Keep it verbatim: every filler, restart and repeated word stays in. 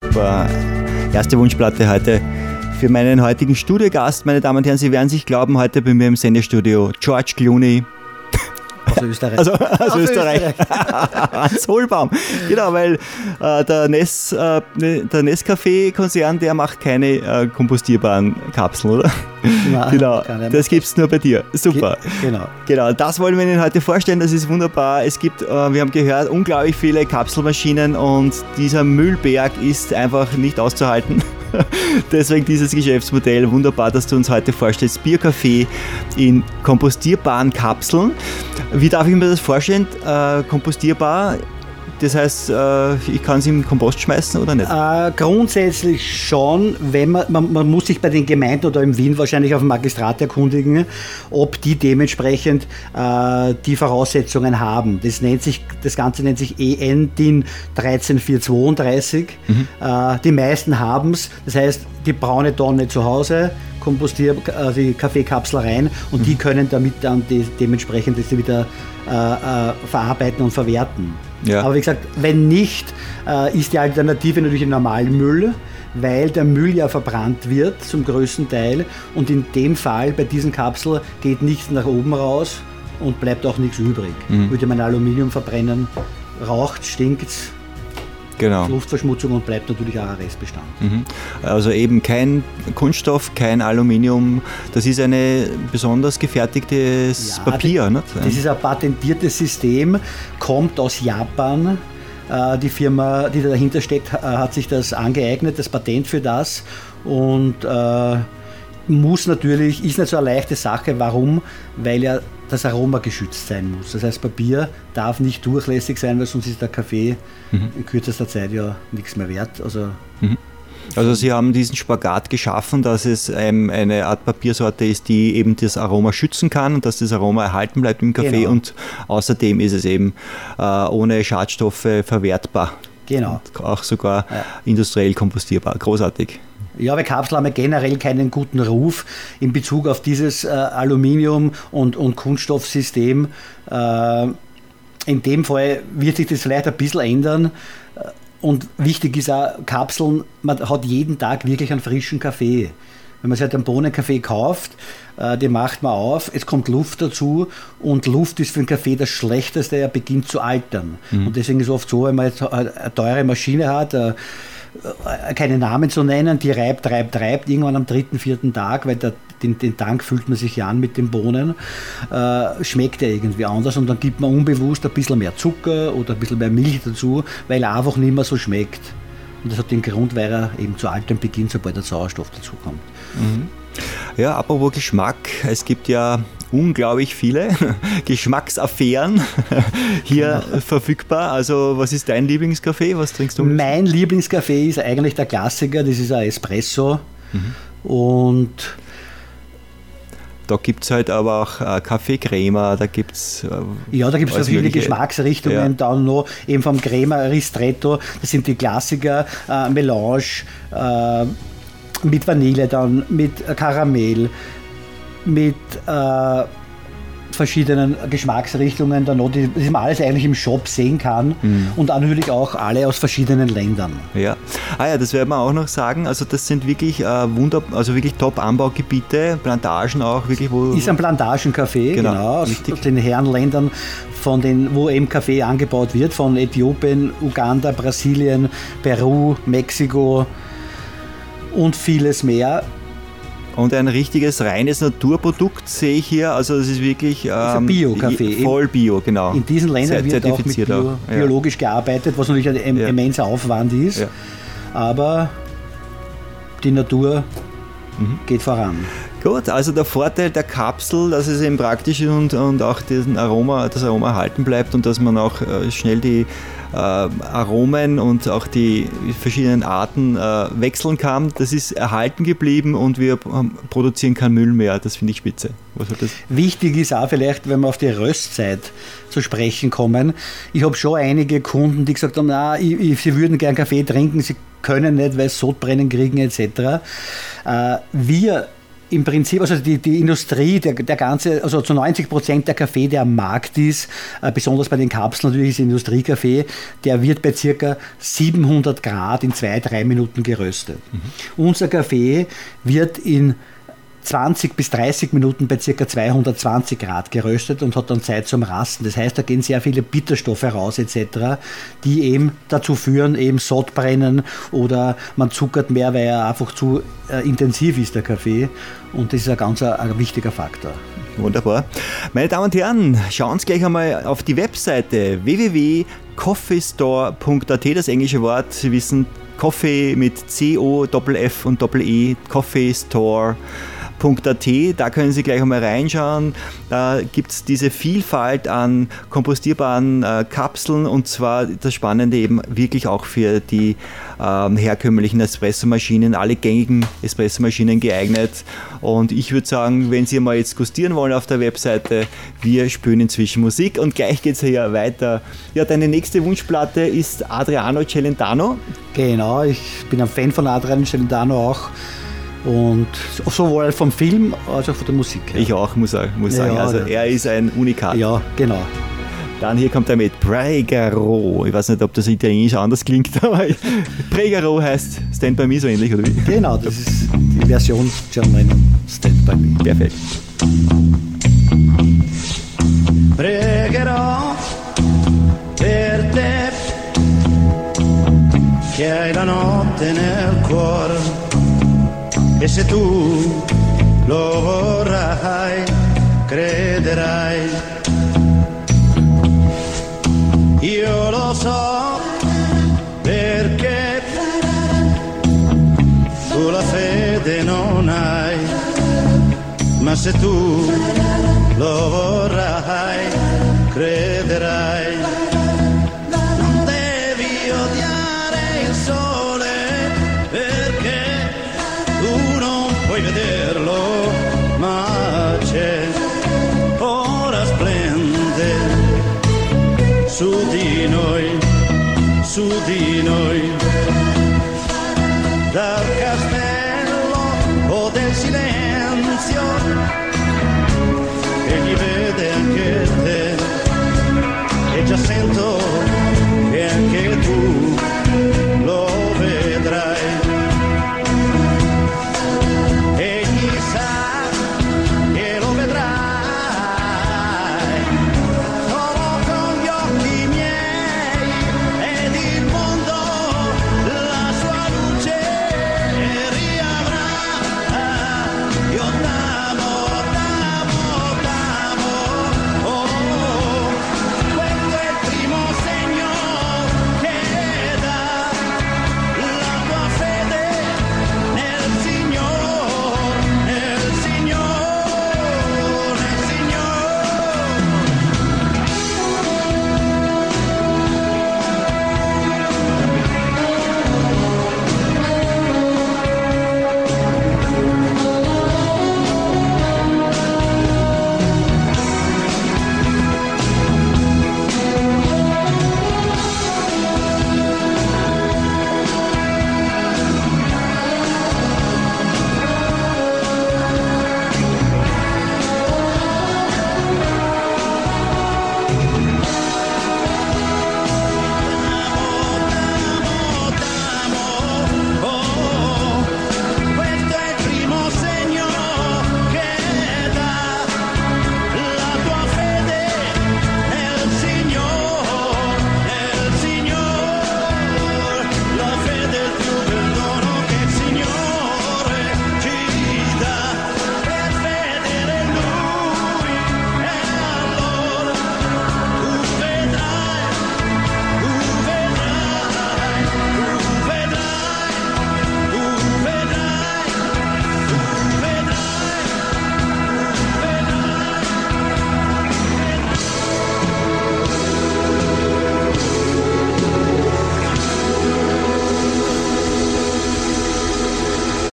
Super. Erste Wunschplatte heute für meinen heutigen Studiogast, meine Damen und Herren. Sie werden sich glauben, heute bei mir im Sendestudio George Clooney. Aus Österreich. Also aus, aus Österreich. Hans Hohlbaum. Genau, weil äh, der, Ness, äh, der Nescafé-Konzern, der macht keine äh, kompostierbaren Kapseln, oder? Nein, genau, das gibt es nur bei dir. Super. Ge- genau. Genau, das wollen wir Ihnen heute vorstellen, das ist wunderbar. Es gibt, äh, wir haben gehört, unglaublich viele Kapselmaschinen und dieser Müllberg ist einfach nicht auszuhalten. Deswegen dieses Geschäftsmodell, wunderbar, dass du uns heute vorstellst, Bierkaffee in kompostierbaren Kapseln. Wie darf ich mir das vorstellen? Äh, kompostierbar, das heißt, äh, ich kann es im Kompost schmeißen oder nicht? Äh, grundsätzlich schon, wenn man, man, man muss sich bei den Gemeinden oder in Wien wahrscheinlich auf dem Magistrat erkundigen, ob die dementsprechend äh, die Voraussetzungen haben. Das nennt sich, das Ganze nennt sich E N D I N dreizehn vierhundertzweiunddreißig. Mhm. Äh, die meisten haben es, das heißt, die braune Tonne zu Hause, kompostier äh, die Kaffeekapsel rein und mhm. die können damit dann die, dementsprechend das wieder äh, äh, verarbeiten und verwerten. Ja. Aber wie gesagt, wenn nicht, äh, ist die Alternative natürlich ein Normalmüll, weil der Müll ja verbrannt wird zum größten Teil und in dem Fall bei diesen Kapseln geht nichts nach oben raus und bleibt auch nichts übrig. Mhm. Würde man Aluminium verbrennen, raucht, stinkt, genau. Luftverschmutzung und bleibt natürlich auch ein Restbestand. Mhm. Also eben kein Kunststoff, kein Aluminium, das ist ein besonders gefertigtes ja, Papier. Das, das ist ein patentiertes System, kommt aus Japan. Die Firma, die dahinter steckt, hat sich das angeeignet, das Patent für das und äh, muss natürlich, ist nicht so eine leichte Sache. Warum? Weil ja das Aroma geschützt sein muss. Das heißt, Papier darf nicht durchlässig sein, weil sonst ist der Kaffee mhm. in kürzester Zeit ja nichts mehr wert. Also, mhm. also Sie haben diesen Spagat geschaffen, dass es ähm, eine Art Papiersorte ist, die eben das Aroma schützen kann und dass das Aroma erhalten bleibt im Kaffee genau. und außerdem ist es eben äh, ohne Schadstoffe verwertbar. Genau. Und auch sogar ja. industriell kompostierbar. Großartig. Ja, weil Kapseln haben ja generell keinen guten Ruf in Bezug auf dieses äh, Aluminium- und, und Kunststoffsystem. Äh, in dem Fall wird sich das vielleicht ein bisschen ändern. Und wichtig ist auch, Kapseln, man hat jeden Tag wirklich einen frischen Kaffee. Wenn man sich halt einen Bohnenkaffee kauft, äh, den macht man auf, es kommt Luft dazu und Luft ist für den Kaffee das Schlechteste, er beginnt zu altern. Mhm. Und deswegen ist es oft so, wenn man jetzt eine teure Maschine hat, äh, keine Namen zu nennen, die reibt, reibt, reibt, irgendwann am dritten, vierten Tag, weil der, den, den Tank füllt man sich ja an mit den Bohnen, äh, schmeckt er irgendwie anders und dann gibt man unbewusst ein bisschen mehr Zucker oder ein bisschen mehr Milch dazu, weil er einfach nicht mehr so schmeckt. Und das hat den Grund, weil er eben zu altern beginnt, sobald der Sauerstoff dazukommt. Mhm. Ja, apropos Geschmack, es gibt ja unglaublich viele Geschmacksaffären hier genau. verfügbar. Also was ist dein Lieblingskaffee? Was trinkst du? Mein Lieblingskaffee ist eigentlich der Klassiker, das ist ein Espresso mhm. und da gibt es halt aber auch äh, Kaffeecrema, da gibt es... Äh, ja, da gibt es verschiedene Geschmacksrichtungen, ja. Dann noch eben vom Crema Ristretto, das sind die Klassiker, äh, Melange, äh, mit Vanille dann, mit Karamell, mit äh, verschiedenen Geschmacksrichtungen, dann noch, die, die man alles eigentlich im Shop sehen kann mhm. und natürlich auch alle aus verschiedenen Ländern. Ja, ah ja, das werden wir auch noch sagen, also das sind wirklich äh, wunder, also wirklich Top-Anbaugebiete, Plantagen auch wirklich, wo... Ist ein Plantagencafé, genau, genau aus, aus den Herrenländern, von den, wo eben Kaffee angebaut wird, von Äthiopien, Uganda, Brasilien, Peru, Mexiko und vieles mehr. Und ein richtiges, reines Naturprodukt sehe ich hier, also es ist wirklich ähm, ist ein Bio-Kaffee. Voll Bio, genau. In diesen Ländern wird auch mit Bio, auch. Ja. biologisch gearbeitet, was natürlich ein ja. immenser Aufwand ist, ja. aber die Natur mhm. geht voran. Gut, also der Vorteil der Kapsel, dass es eben praktisch ist und, und auch diesen Aroma, das Aroma erhalten bleibt und dass man auch äh, schnell die äh, Aromen und auch die verschiedenen Arten äh, wechseln kann. Das ist erhalten geblieben und wir ähm, produzieren keinen Müll mehr. Das finde ich spitze. Was hat das? Wichtig ist auch vielleicht, wenn wir auf die Röstzeit zu sprechen kommen. Ich habe schon einige Kunden, die gesagt haben, na, ich, ich, sie würden gern Kaffee trinken, sie können nicht, weil sie Sodbrennen kriegen et cetera. Äh, wir im Prinzip, also die, die Industrie, der, der ganze, also zu neunzig Prozent der Kaffee, der am Markt ist, äh, besonders bei den Kapseln natürlich ist Industriekaffee, der wird bei circa siebenhundert Grad in zwei, drei Minuten geröstet. Mhm. Unser Kaffee wird in zwanzig bis dreißig Minuten bei ca. zweihundertzwanzig Grad geröstet und hat dann Zeit zum Rasten. Das heißt, da gehen sehr viele Bitterstoffe raus et cetera, die eben dazu führen, eben Sodbrennen oder man zuckert mehr, weil er einfach zu äh, intensiv ist, der Kaffee. Und das ist ein ganz ein, ein wichtiger Faktor. Wunderbar. Meine Damen und Herren, schauen Sie gleich einmal auf die Webseite w w w punkt coffeestore punkt a t, das englische Wort. Sie wissen, Coffee mit C O F F und Doppel-E, Coffeestore punkt a t, da können Sie gleich einmal reinschauen. Da gibt es diese Vielfalt an kompostierbaren äh, Kapseln und zwar das Spannende eben wirklich auch für die ähm, herkömmlichen Espressomaschinen, alle gängigen Espressomaschinen geeignet. Und ich würde sagen, wenn Sie mal jetzt gustieren wollen auf der Webseite, wir spielen inzwischen Musik und gleich geht es hier weiter. Ja, deine nächste Wunschplatte ist Adriano Celentano. Genau, ich bin ein Fan von Adriano Celentano auch. Und sowohl vom Film als auch von der Musik. Ja. Ich auch, muss, muss sagen. Ja, also er ist ein Unikat. Ja, genau. Dann hier kommt er mit Pregaro. Ich weiß nicht, ob das italienisch anders klingt, aber Pregaro heißt Stand By Me so ähnlich, oder wie? Genau, das ist die Version John Lennon Stand By Me. Perfekt. Pregherò per te che hai la notte nel cuore. E se tu lo vorrai, crederai. Io lo so perché tu la fede non hai, ma se tu lo vorrai, crederai. Non devi odiare il sole perché tu non puoi vederlo, ma c'è, ora splende su di noi, su di noi.